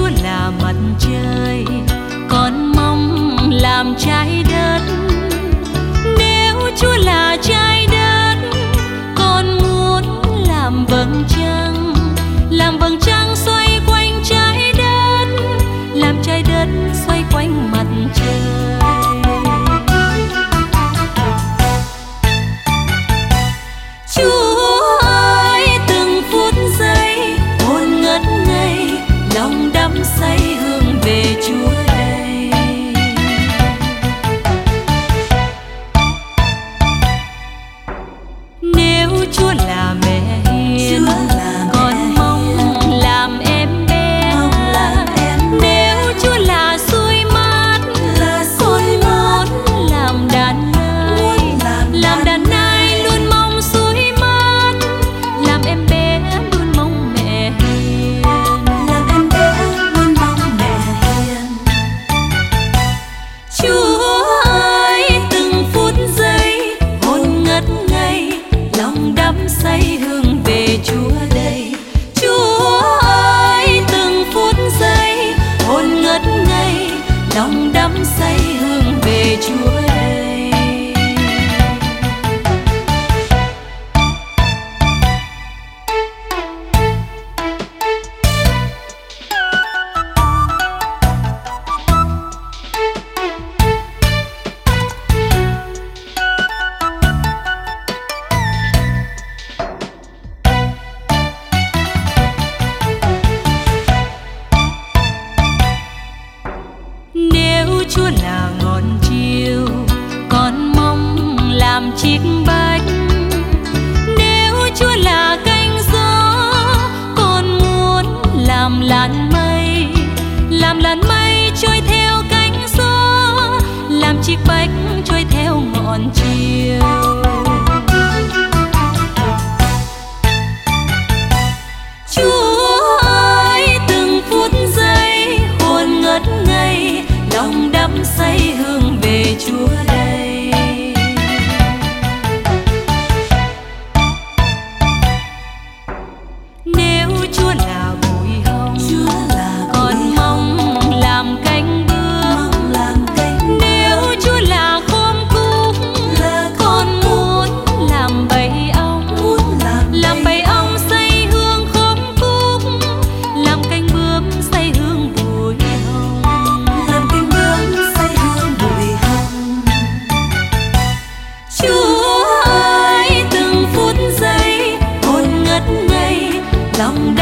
Chúa là mặt trời, con mong làm trái đất. Nếu Chúa là trái đất, con muốn làm vầng trăng, làm vầng trăng xoay quanh trái đất, làm trái đất xoay quanh mặt trời. Chúa ơi, từng phút giây hồn ngất ngây, lòng đắm say hướng về Chúa đây. Nếu Chúa là mẹ hiền, con mong làm em bé. Nếu Chúa là xuôi mát, con muốn làm đàn nai. Làm đàn nai luôn mong xuôi mát, làm em bé luôn mong mẹ hiền. Làm em bé luôn mong mẹ hiền. Chúa ơi, từng phút giây hồn ngất ngây, lòng đắm say hướng về Chúa đây. Chúa ơi, từng phút giây hồn ngất ngây, lòng đắm say hướng về Chúa đây. Nếu Chúa là ngọn chiều, con mong làm chiếc bách. Nếu Chúa là cánh gió, con muốn làm làn mây. Làm làn mây trôi theo cánh gió, làm chiếc bách trôi theo ngọn chiều. Chúa ơi, từng phút giây hồn ngất ngây, lòng đắm say hướng về Chúa đây. Nếu Chúa là bụi hồng, con mong làm cánh bướm. Nếu Chúa là khóm cúc, con muốn làm bầy ong. Làm bầy ong say hương khóm cúc, làm cánh bướm say hương bụi hồng. Làm cánh bướm say hương bụi hồng. Chúa ơi, từng phút giây hồn ngất ngây, lòng